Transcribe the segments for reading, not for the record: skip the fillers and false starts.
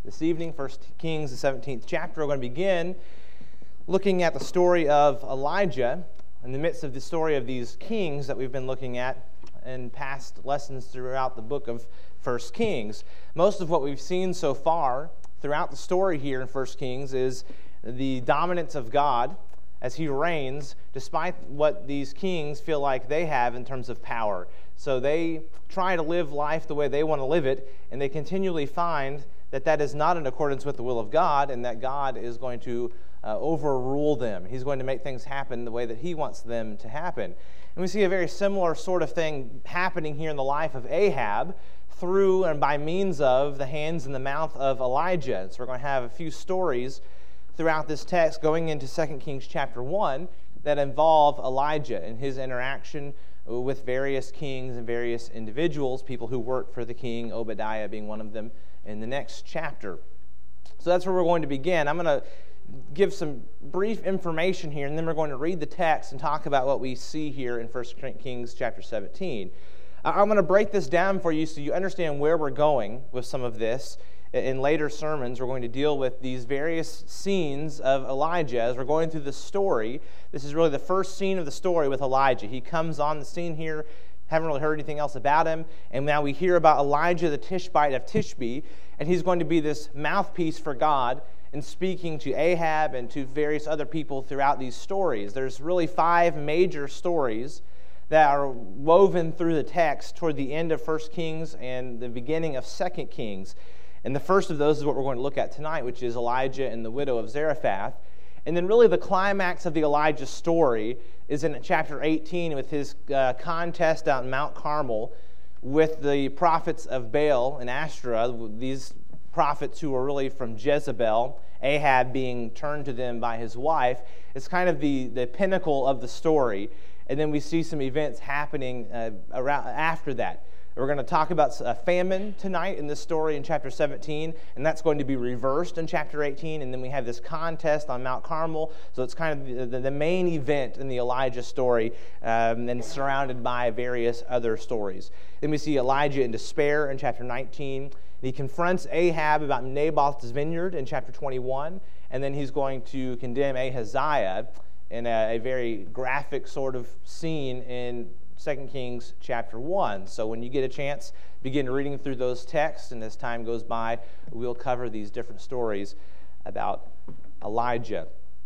this evening, 1 Kings, the 17th chapter. We're going to begin looking at the story of Elijah in the midst of the story of these kings that we've been looking at in past lessons throughout the book of 1 Kings. Most of what we've seen so far throughout the story here in 1 Kings is the dominance of God as he reigns, despite what these kings feel like they have in terms of power. So they try to live life the way they want to live it, and they continually find that that is not in accordance with the will of God, and that God is going to overrule them. He's going to make things happen the way that he wants them to happen. And we see a very similar sort of thing happening here in the life of Ahab through and by means of the hands and the mouth of Elijah. So we're going to have a few stories throughout this text going into 2 Kings chapter 1 that involve Elijah and his interaction with various kings and various individuals, people who worked for the king, Obadiah being one of them, in the next chapter. So that's where we're going to begin. I'm going to give some brief information here, and then we're going to read the text and talk about what we see here in 1 Kings chapter 17. I'm going to break this down for you so you understand where we're going with some of this. In later sermons, we're going to deal with these various scenes of Elijah as we're going through the story. This is really the first scene of the story with Elijah. He comes on the scene here, haven't really heard anything else about him, and now we hear about Elijah the Tishbite of Tishbe, and he's going to be this mouthpiece for God in speaking to Ahab and to various other people throughout these stories. There's really 5 major stories that are woven through the text toward the end of 1 Kings and the beginning of 2 Kings. And the first of those is what we're going to look at tonight, which is Elijah and the widow of Zarephath. And then really the climax of the Elijah story is in chapter 18 with his contest out in Mount Carmel with the prophets of Baal and Ashtoreth, these prophets who were really from Jezebel, Ahab being turned to them by his wife. It's kind of the pinnacle of the story. And then we see some events happening around after that. We're going to talk about a famine tonight in this story in chapter 17, and that's going to be reversed in chapter 18, and then we have this contest on Mount Carmel, so it's kind of the main event in the Elijah story, and surrounded by various other stories. Then we see Elijah in despair in chapter 19. He confronts Ahab about Naboth's vineyard in chapter 21, and then he's going to condemn Ahaziah in a very graphic sort of scene in 2 Kings chapter 1. So when you get a chance, begin reading through those texts, and as time goes by, we'll cover these different stories about Elijah.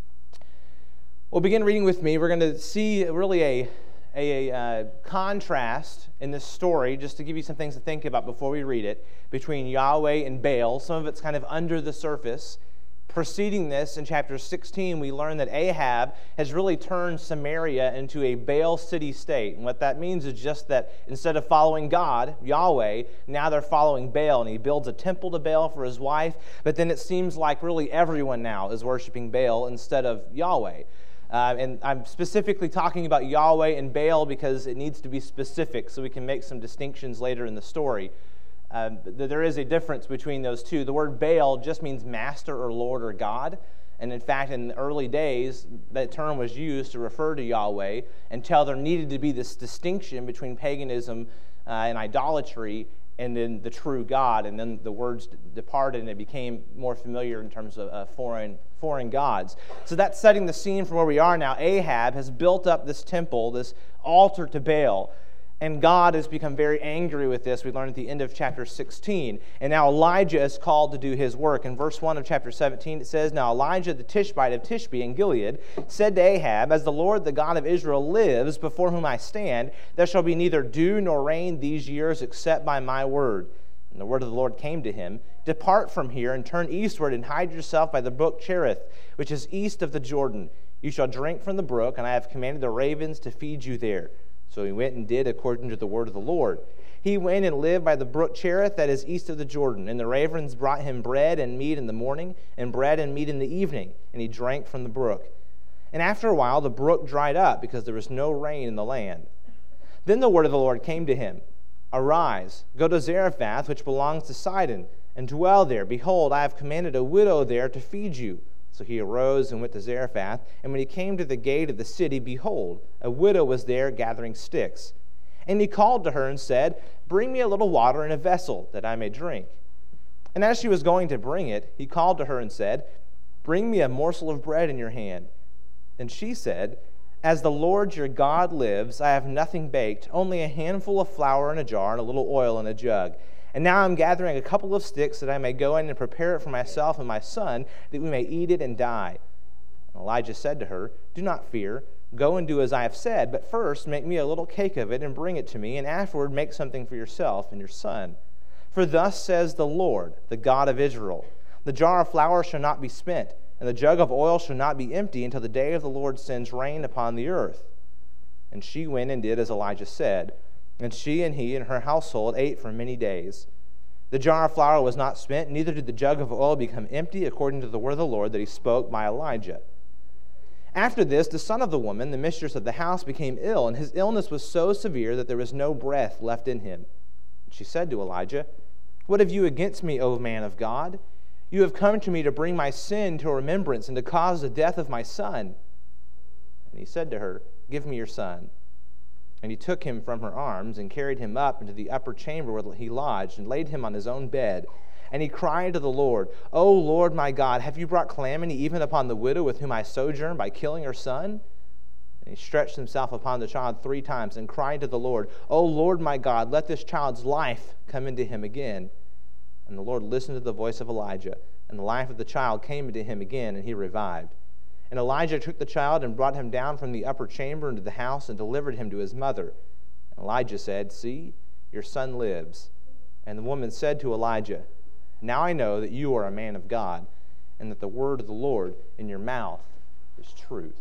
Well, begin reading with me. We're going to see really a contrast in this story, just to give you some things to think about before we read it, between Yahweh and Baal. Some of it's kind of under the surface. Preceding this, in chapter 16, we learn that Ahab has really turned Samaria into a Baal city-state. And what that means is just that instead of following God, Yahweh, now they're following Baal. And he builds a temple to Baal for his wife. But then it seems like really everyone now is worshiping Baal instead of Yahweh. And I'm specifically talking about Yahweh and Baal because it needs to be specific so we can make some distinctions later in the story. There is a difference between those two. The word Baal just means master or lord or God. And in fact, in the early days, that term was used to refer to Yahweh until there needed to be this distinction between paganism and idolatry and then the true God. And then the words departed and it became more familiar in terms of foreign gods. So that's setting the scene for where we are now. Ahab has built up this temple, this altar to Baal. And God has become very angry with this. We learn at the end of chapter 16. And now Elijah is called to do his work. In verse 1 of chapter 17, it says, "Now Elijah the Tishbite of Tishbe in Gilead said to Ahab, As the Lord, the God of Israel, lives, before whom I stand, there shall be neither dew nor rain these years except by my word. And the word of the Lord came to him, Depart from here and turn eastward and hide yourself by the brook Cherith, which is east of the Jordan. You shall drink from the brook, and I have commanded the ravens to feed you there." So he went and did according to the word of the Lord. He went and lived by the brook Cherith that is east of the Jordan. And the ravens brought him bread and meat in the morning, and bread and meat in the evening, and he drank from the brook. And after a while the brook dried up, because there was no rain in the land. Then the word of the Lord came to him, Arise, go to Zarephath, which belongs to Sidon, and dwell there. Behold, I have commanded a widow there to feed you. So he arose and went to Zarephath, and when he came to the gate of the city, behold, a widow was there gathering sticks. And he called to her and said, Bring me a little water in a vessel, that I may drink. And as she was going to bring it, he called to her and said, "Bring me a morsel of bread in your hand." And she said, "As the Lord your God lives, I have nothing baked, only a handful of flour in a jar and a little oil in a jug. And now I'm gathering a couple of sticks that I may go in and prepare it for myself and my son, that we may eat it and die." And Elijah said to her, "Do not fear. Go and do as I have said, but first make me a little cake of it and bring it to me, and afterward make something for yourself and your son. For thus says the Lord, the God of Israel, the jar of flour shall not be spent, and the jug of oil shall not be empty until the day of the Lord sends rain upon the earth." And she went and did as Elijah said, and she and he and her household ate for many days. The jar of flour was not spent, neither did the jug of oil become empty, according to the word of the Lord that he spoke by Elijah. After this, the son of the woman, the mistress of the house, became ill, and his illness was so severe that there was no breath left in him. And she said to Elijah, "What have you against me, O man of God? You have come to me to bring my sin to remembrance and to cause the death of my son." And he said to her, "Give me your son." And he took him from her arms and carried him up into the upper chamber where he lodged and laid him on his own bed. And he cried to the Lord, "O Lord my God, have you brought calamity even upon the widow with whom I sojourn by killing her son?" And he stretched himself upon the child 3 times and cried to the Lord, "O Lord my God, let this child's life come into him again." And the Lord listened to the voice of Elijah, and the life of the child came into him again, and he revived. And Elijah took the child and brought him down from the upper chamber into the house and delivered him to his mother. And Elijah said, "See, your son lives." And the woman said to Elijah, "Now I know that you are a man of God, and that the word of the Lord in your mouth is truth."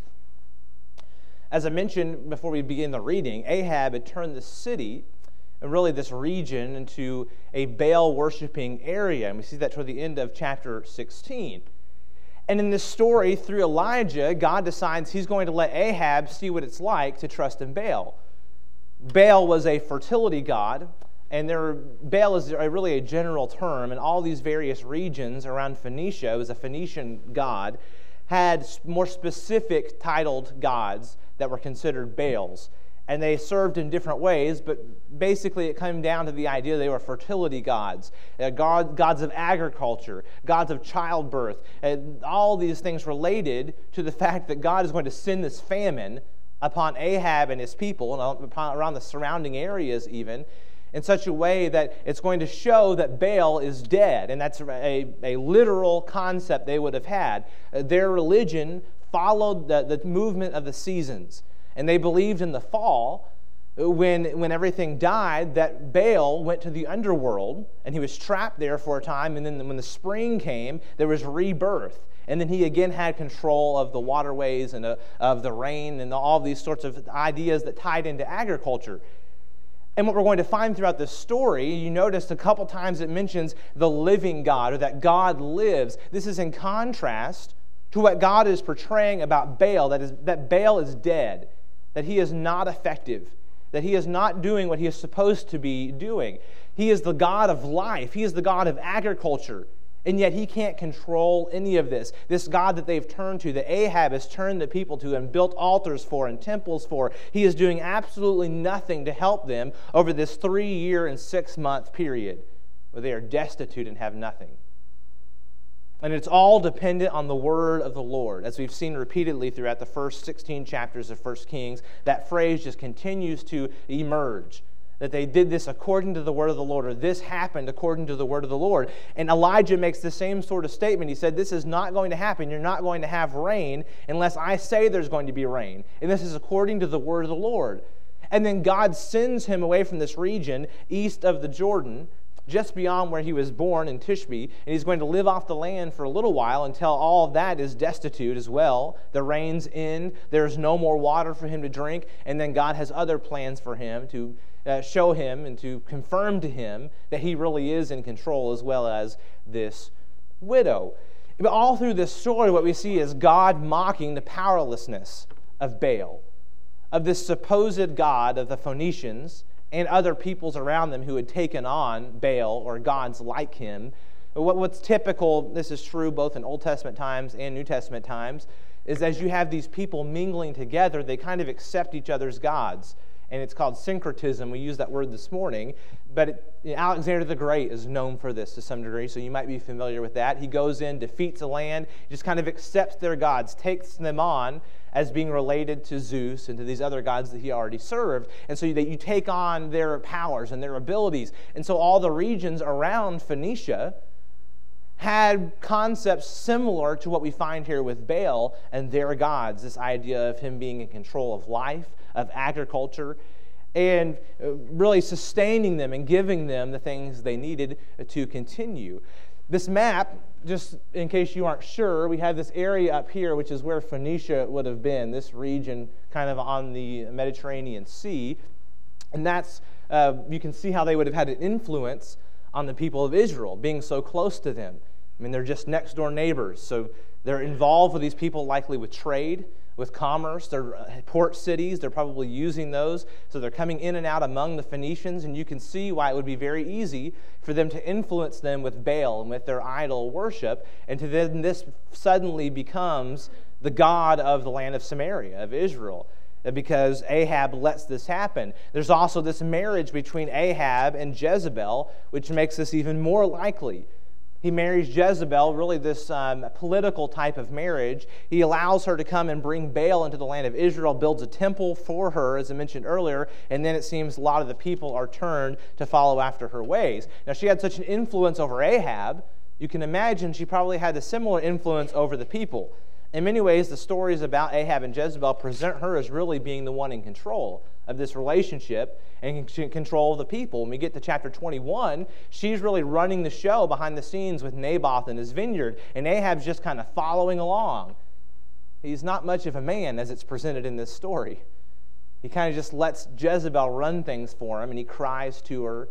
As I mentioned before we begin the reading, Ahab had turned the city, and really this region, into a Baal-worshiping area. And we see that toward the end of chapter 16. And in this story, through Elijah, God decides he's going to let Ahab see what it's like to trust in Baal. Baal was a fertility god, and Baal is really a general term, and all these various regions around Phoenicia, it was a Phoenician god, had more specific titled gods that were considered Baals. And they served in different ways, but basically it came down to the idea they were fertility gods, gods of agriculture, gods of childbirth, and all these things related to the fact that God is going to send this famine upon Ahab and his people, and around the surrounding areas even, in such a way that it's going to show that Baal is dead. And that's a literal concept they would have had. Their religion followed the movement of the seasons. And they believed in the fall, when everything died, that Baal went to the underworld, and he was trapped there for a time, and then when the spring came, there was rebirth. And then he again had control of the waterways and of the rain and all these sorts of ideas that tied into agriculture. And what we're going to find throughout this story, you notice a couple times it mentions the living God, or that God lives. This is in contrast to what God is portraying about Baal, that Baal is dead, that he is not effective, that he is not doing what he is supposed to be doing. He is the God of life. He is the God of agriculture. And yet he can't control any of this. This God that they've turned to, that Ahab has turned the people to and built altars for and temples for, he is doing absolutely nothing to help them over this 3-year and 6-month period where they are destitute and have nothing. And it's all dependent on the word of the Lord. As we've seen repeatedly throughout the first 16 chapters of 1 Kings, that phrase just continues to emerge. That they did this according to the word of the Lord, or this happened according to the word of the Lord. And Elijah makes the same sort of statement. He said, this is not going to happen. You're not going to have rain unless I say there's going to be rain. And this is according to the word of the Lord. And then God sends him away from this region east of the Jordan, just beyond where he was born in Tishbe, and he's going to live off the land for a little while until all of that is destitute as well. The rains end, there's no more water for him to drink, and then God has other plans for him to show him and to confirm to him that he really is in control, as well as this widow. But all through this story, what we see is God mocking the powerlessness of Baal, of this supposed God of the Phoenicians, and other peoples around them who had taken on Baal or gods like him. What's typical, this is true both in Old Testament times and New Testament times, is as you have these people mingling together, they kind of accept each other's gods. and it's called syncretism. We used that word this morning, but Alexander the Great is known for this to some degree, so you might be familiar with that. He goes in, defeats a land, just kind of accepts their gods, takes them on as being related to Zeus and to these other gods that he already served, and so that you take on their powers and their abilities. And so all the regions around Phoenicia had concepts similar to what we find here with Baal and their gods, this idea of him being in control of life, of agriculture, and really sustaining them and giving them the things they needed to continue. This map, just in case you aren't sure, we have this area up here, which is where Phoenicia would have been, this region kind of on the Mediterranean Sea. And that's, you can see how they would have had an influence on the people of Israel, being so close to them. I mean, they're just next door neighbors, so they're involved with these people likely with trade, with commerce. They're port cities. They're probably using those, so they're coming in and out among the Phoenicians, and you can see why it would be very easy for them to influence them with Baal and with their idol worship, and to then this suddenly becomes the god of the land of Samaria, of Israel, because Ahab lets this happen. There's also this marriage between Ahab and Jezebel, which makes this even more likely. He marries Jezebel, really this political type of marriage. He allows her to come and bring Baal into the land of Israel, builds a temple for her, as I mentioned earlier, and then it seems a lot of the people are turned to follow after her ways. Now, she had such an influence over Ahab, you can imagine she probably had a similar influence over the people. In many ways, the stories about Ahab and Jezebel present her as really being the one in control of this relationship and in control of the people. When we get to chapter 21, she's really running the show behind the scenes with Naboth and his vineyard, and Ahab's just kind of following along. He's not much of a man as it's presented in this story. He kind of just lets Jezebel run things for him, and he cries to her.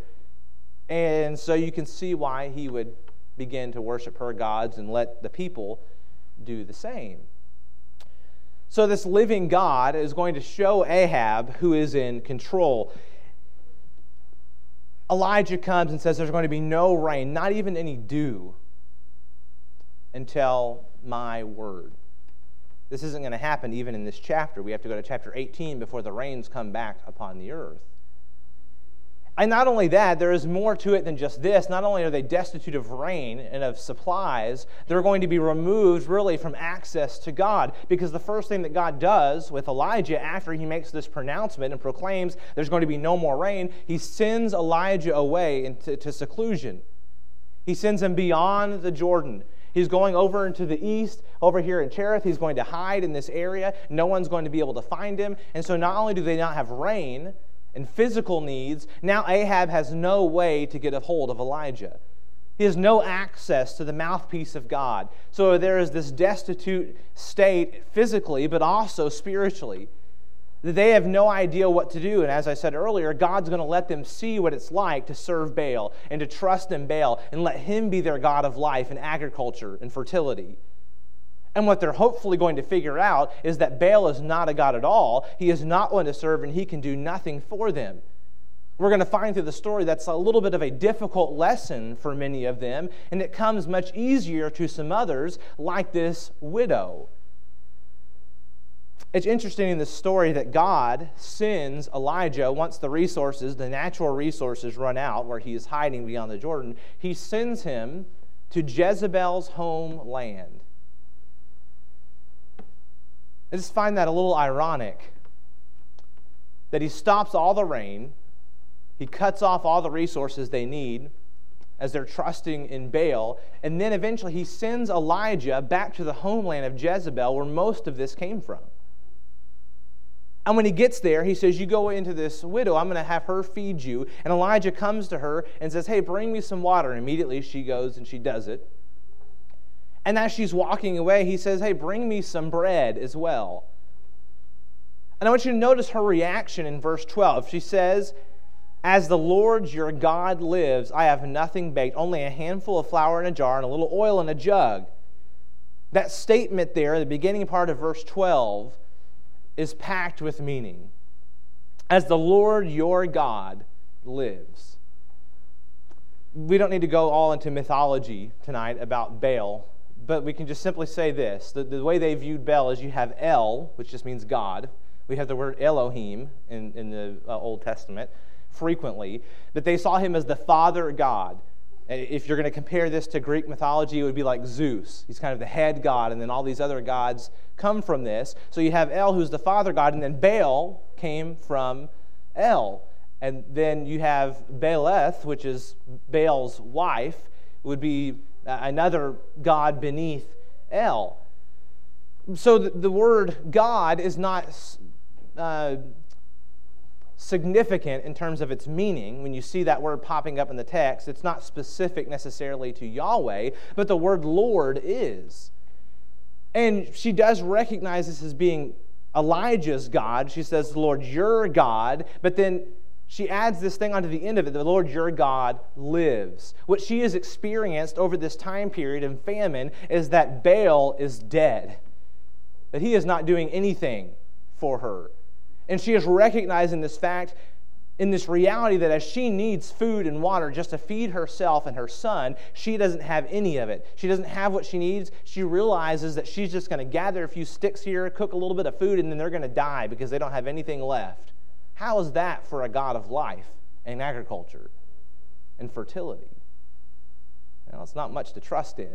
And so you can see why he would begin to worship her gods and let the people do the same. So this living God is going to show Ahab who is in control. Elijah comes and says there's going to be no rain, not even any dew, until my word. This isn't going to happen even in this chapter. We have to go to chapter 18 before the rains come back upon the earth. And not only that, there is more to it than just this. Not only are they destitute of rain and of supplies, they're going to be removed really from access to God. Because the first thing that God does with Elijah after he makes this pronouncement and proclaims there's going to be no more rain, he sends Elijah away into seclusion. He sends him beyond the Jordan. He's going over into the east, over here in Cherith. He's going to hide in this area. No one's going to be able to find him. And so not only do they not have rain and physical needs, now Ahab has no way to get a hold of Elijah. He has no access to the mouthpiece of God. So there is this destitute state physically, but also spiritually. They have no idea what to do. And as I said earlier, God's going to let them see what it's like to serve Baal and to trust in Baal and let him be their God of life and agriculture and fertility. And what they're hopefully going to figure out is that Baal is not a god at all. He is not one to serve, and he can do nothing for them. We're going to find through the story that's a little bit of a difficult lesson for many of them, and it comes much easier to some others, like this widow. It's interesting in this story that God sends Elijah, once the resources, the natural resources run out where he is hiding beyond the Jordan, he sends him to Jezebel's homeland. I just find that a little ironic that he stops all the rain, he cuts off all the resources they need as they're trusting in Baal, and then eventually he sends Elijah back to the homeland of Jezebel where most of this came from. And when he gets there, he says, you go into this widow, I'm going to have her feed you. And Elijah comes to her and says, hey, bring me some water. And immediately she goes and she does it. And as she's walking away, he says, hey, bring me some bread as well. And I want you to notice her reaction in verse 12. She says, as the Lord your God lives, I have nothing baked, only a handful of flour in a jar and a little oil in a jug. That statement there, the beginning part of verse 12, is packed with meaning. As the Lord your God lives. We don't need to go all into mythology tonight about Baal, but we can just simply say this. The way they viewed Baal is you have El, which just means God, We have the word Elohim in the Old Testament frequently, but they saw him as the Father God. If you're going to compare this to Greek mythology, it would be like Zeus. He's kind of the head god, and then all these other gods come from this. So you have El, who's the Father God, and then Baal came from El. And then you have Baaleth, which is Baal's wife, would be another god beneath El. So the word God is not significant in terms of its meaning. When you see that word popping up in the text, it's not specific necessarily to Yahweh, but the word Lord is. And she does recognize this as being Elijah's God. She says, Lord, your God, but then she adds this thing onto the end of it, the Lord your God lives. What she has experienced over this time period in famine is that Baal is dead, that he is not doing anything for her. And she is recognizing this fact in this reality that as she needs food and water just to feed herself and her son, she doesn't have any of it. She doesn't have what she needs. She realizes that she's just going to gather a few sticks here, cook a little bit of food, and then they're going to die because they don't have anything left. How is that for a God of life and agriculture and fertility? Well, it's not much to trust in.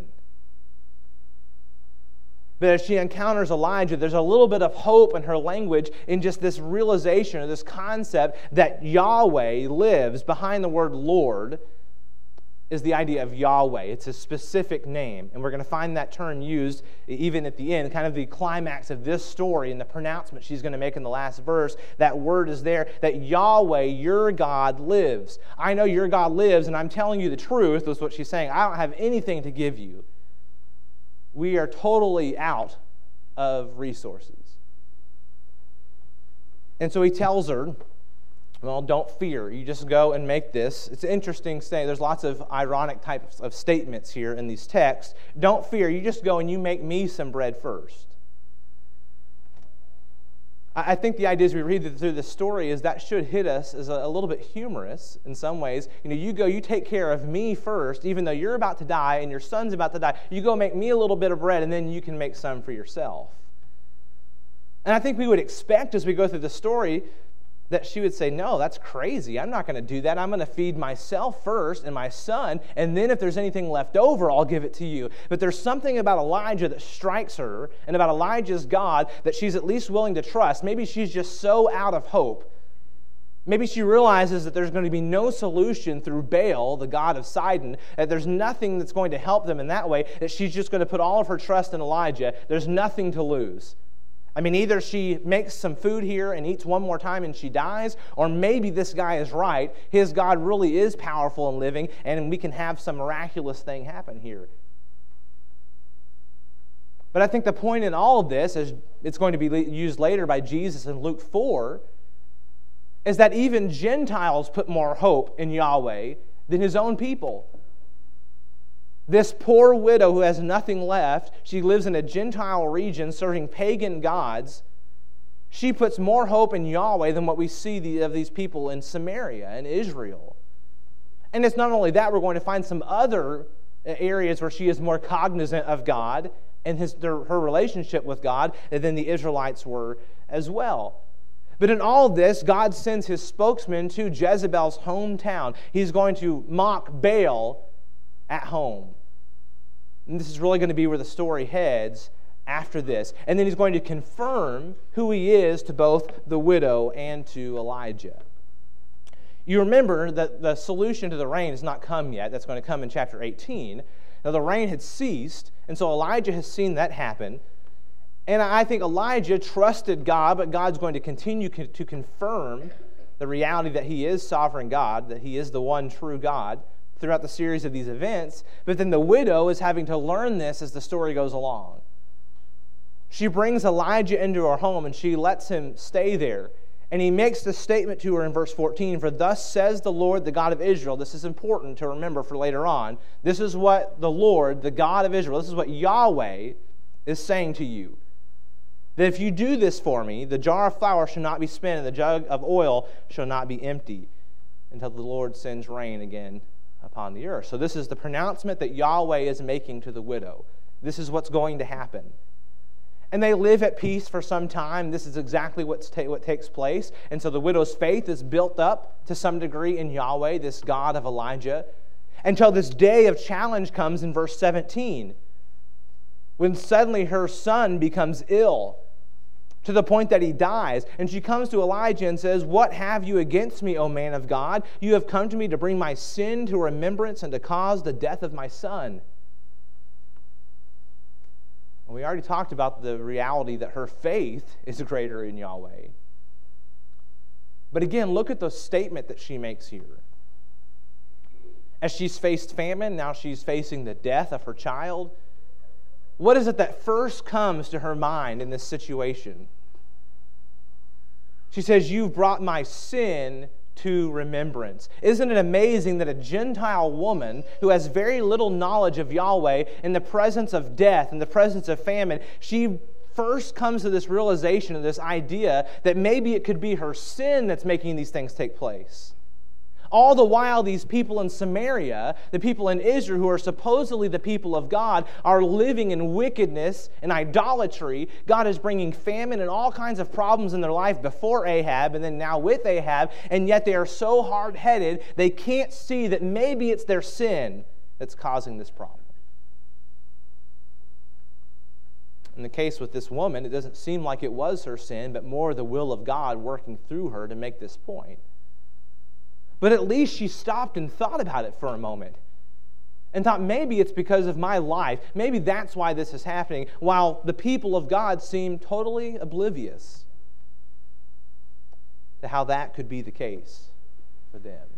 But as she encounters Elijah, there's a little bit of hope in her language in just this realization or this concept that Yahweh lives. Behind the word Lord is the idea of Yahweh. It's a specific name. And we're going to find that term used even at the end, kind of the climax of this story and the pronouncement she's going to make in the last verse. That word is there, that Yahweh, your God, lives. I know your God lives, and I'm telling you the truth, is what she's saying. I don't have anything to give you. We are totally out of resources. And so he tells her, well, don't fear. You just go and make this. It's an interesting thing. There's lots of ironic types of statements here in these texts. Don't fear. You just go and you make me some bread first. I think the idea as we read through this story is that should hit us as a little bit humorous in some ways. You go, you take care of me first, even though you're about to die and your son's about to die. You go make me a little bit of bread, and then you can make some for yourself. And I think we would expect as we go through the story that she would say, no, that's crazy. I'm not going to do that. I'm going to feed myself first and my son, and then if there's anything left over, I'll give it to you. But there's something about Elijah that strikes her and about Elijah's God that she's at least willing to trust. Maybe she's just so out of hope. Maybe she realizes that there's going to be no solution through Baal, the god of Sidon, that there's nothing that's going to help them in that way, that she's just going to put all of her trust in Elijah. There's nothing to lose. I mean, either she makes some food here and eats one more time and she dies, or maybe this guy is right. His God really is powerful and living, and we can have some miraculous thing happen here. But I think the point in all of this, as it's going to be used later by Jesus in Luke 4, is that even Gentiles put more hope in Yahweh than his own people. This poor widow who has nothing left, she lives in a Gentile region serving pagan gods. She puts more hope in Yahweh than what we see of these people in Samaria and Israel. And it's not only that, we're going to find some other areas where she is more cognizant of God and her relationship with God than the Israelites were as well. But in all this, God sends his spokesman to Jezebel's hometown. He's going to mock Baal at home. And this is really going to be where the story heads after this. And then he's going to confirm who he is to both the widow and to Elijah. You remember that the solution to the rain has not come yet. That's going to come in chapter 18. Now the rain had ceased, and so Elijah has seen that happen. And I think Elijah trusted God, but God's going to continue to confirm the reality that he is sovereign God, that he is the one true God, throughout the series of these events. But then the widow is having to learn this as the story goes along. She brings Elijah into her home and she lets him stay there. And he makes this statement to her in verse 14, "For thus says the Lord, the God of Israel." This is important to remember for later on. This is what the Lord, the God of Israel, this is what Yahweh is saying to you. "That if you do this for me, the jar of flour shall not be spent and the jug of oil shall not be empty until the Lord sends rain again upon the earth." So this is the pronouncement that Yahweh is making to the widow. This is what's going to happen. And they live at peace for some time. This is exactly what takes place. And so the widow's faith is built up to some degree in Yahweh, this God of Elijah, until this day of challenge comes in verse 17, when suddenly her son becomes ill to the point that he dies. And she comes to Elijah and says, "What have you against me, O man of God? You have come to me to bring my sin to remembrance and to cause the death of my son." And we already talked about the reality that her faith is greater in Yahweh. But again, look at the statement that she makes here. As she's faced famine, now she's facing the death of her child. What is it that first comes to her mind in this situation? She says, "You've brought my sin to remembrance." Isn't it amazing that a Gentile woman who has very little knowledge of Yahweh, in the presence of death, in the presence of famine, she first comes to this realization of this idea that maybe it could be her sin that's making these things take place. All the while, these people in Samaria, the people in Israel who are supposedly the people of God, are living in wickedness and idolatry. God is bringing famine and all kinds of problems in their life before Ahab and then now with Ahab, and yet they are so hard-headed they can't see that maybe it's their sin that's causing this problem. In the case with this woman, it doesn't seem like it was her sin, but more the will of God working through her to make this point. But at least she stopped and thought about it for a moment and thought, maybe it's because of my life. Maybe that's why this is happening, while the people of God seem totally oblivious to how that could be the case for them.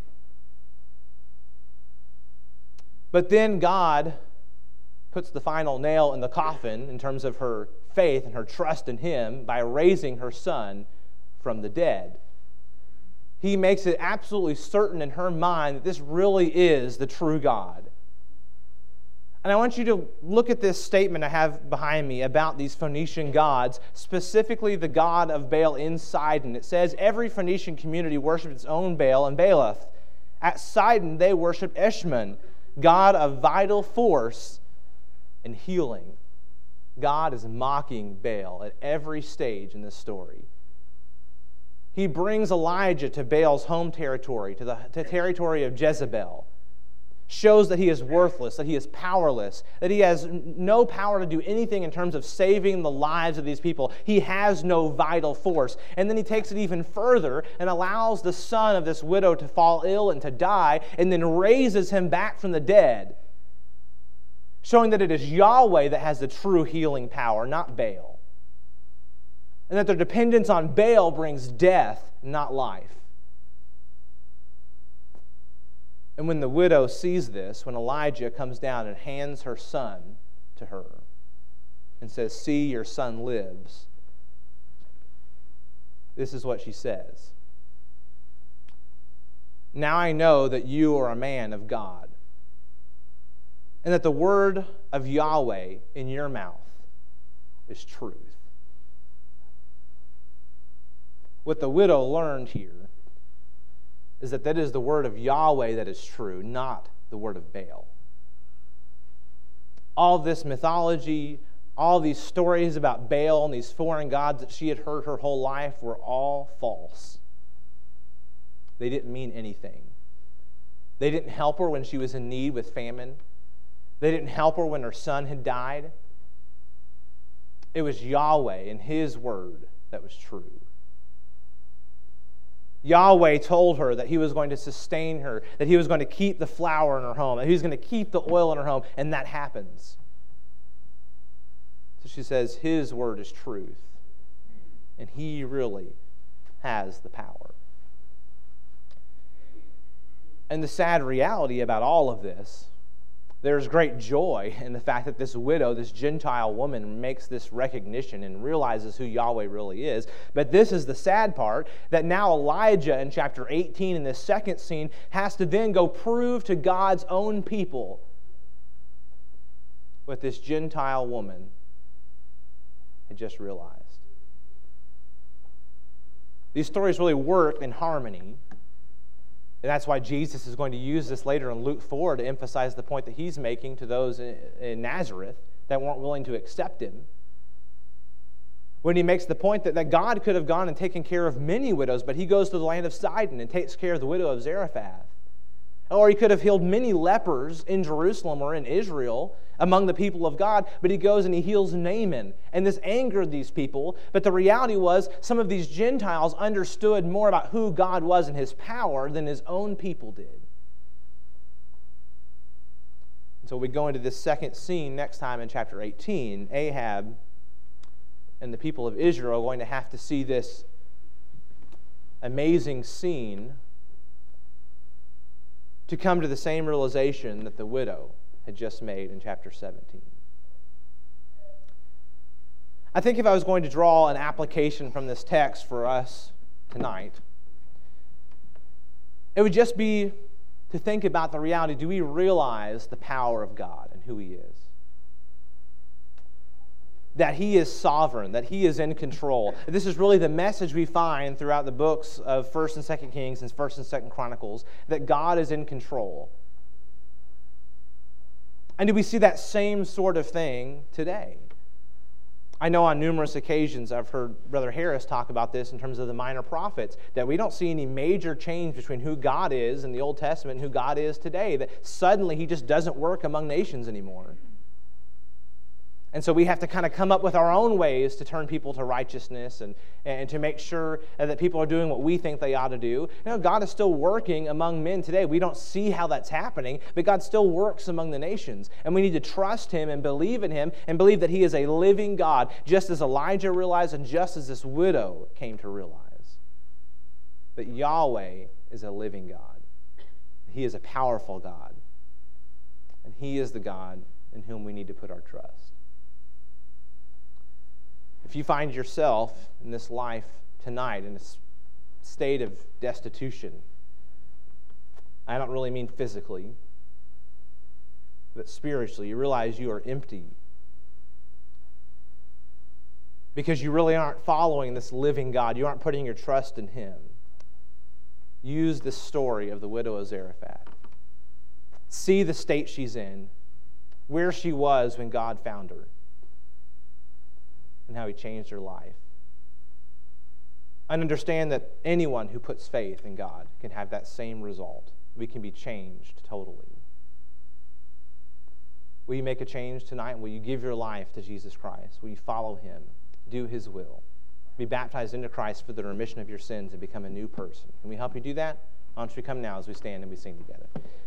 But then God puts the final nail in the coffin in terms of her faith and her trust in Him by raising her son from the dead. He makes it absolutely certain in her mind that this really is the true God. And I want you to look at this statement I have behind me about these Phoenician gods, specifically the god of Baal in Sidon. It says every Phoenician community worshipped its own Baal and Baalath. At Sidon, they worshipped Eshmun, god of vital force and healing. God is mocking Baal at every stage in this story. He brings Elijah to Baal's home territory, to the territory of Jezebel. Shows that he is worthless, that he is powerless, that he has no power to do anything in terms of saving the lives of these people. He has no vital force. And then he takes it even further and allows the son of this widow to fall ill and to die, and then raises him back from the dead, showing that it is Yahweh that has the true healing power, not Baal. And that their dependence on Baal brings death, not life. And when the widow sees this, when Elijah comes down and hands her son to her and says, "See, your son lives," this is what she says. "Now I know that you are a man of God, and that the word of Yahweh in your mouth is truth." What the widow learned here is that is the word of Yahweh that is true, not the word of Baal. All this mythology, all these stories about Baal and these foreign gods that she had heard her whole life were all false. They didn't mean anything. They didn't help her when she was in need with famine. They didn't help her when her son had died. It was Yahweh and His word that was true. Yahweh told her that He was going to sustain her, that He was going to keep the flour in her home, that He was going to keep the oil in her home, and that happens. So she says, His word is truth, and He really has the power. And the sad reality about all of this, there's great joy in the fact that this widow, this Gentile woman, makes this recognition and realizes who Yahweh really is. But this is the sad part, that now Elijah in chapter 18 in this second scene has to then go prove to God's own people what this Gentile woman had just realized. These stories really work in harmony. And that's why Jesus is going to use this later in Luke 4 to emphasize the point that He's making to those in Nazareth that weren't willing to accept Him. when he makes the point that God could have gone and taken care of many widows, but he goes to the land of Sidon and takes care of the widow of Zarephath. Or he could have healed many lepers in Jerusalem or in Israel among the people of God, but he goes and he heals Naaman. And this angered these people. But the reality was some of these Gentiles understood more about who God was and his power than his own people did. And so we go into this second scene next time in chapter 18. Ahab and the people of Israel are going to have to see this amazing scene to come to the same realization that the widow had just made in chapter 17. I think if I was going to draw an application from this text for us tonight, it would just be to think about the reality, do we realize the power of God and who he is? That he is sovereign, that he is in control. This is really the message we find throughout the books of 1st and 2nd Kings and 1st and 2nd Chronicles, that God is in control. And do we see that same sort of thing today? I know on numerous occasions I've heard Brother Harris talk about this in terms of the minor prophets, that we don't see any major change between who God is in the Old Testament and who God is today, that suddenly he just doesn't work among nations anymore. And so we have to kind of come up with our own ways to turn people to righteousness and to make sure that people are doing what we think they ought to do. You know, God is still working among men today. We don't see how that's happening, but God still works among the nations. And we need to trust him and believe in him and believe that he is a living God, just as Elijah realized and just as this widow came to realize. That Yahweh is a living God. He is a powerful God. And he is the God in whom we need to put our trust. If you find yourself in this life tonight in a state of destitution, I don't really mean physically, but spiritually, you realize you are empty because you really aren't following this living God. You aren't putting your trust in him. Use the story of the widow of Zarephath. See the state she's in, where she was when God found her, and how he changed her life. And understand that anyone who puts faith in God can have that same result. We can be changed totally. Will you make a change tonight? Will you give your life to Jesus Christ? Will you follow him, do his will, be baptized into Christ for the remission of your sins and become a new person? Can we help you do that? Why don't you come now as we stand and we sing together?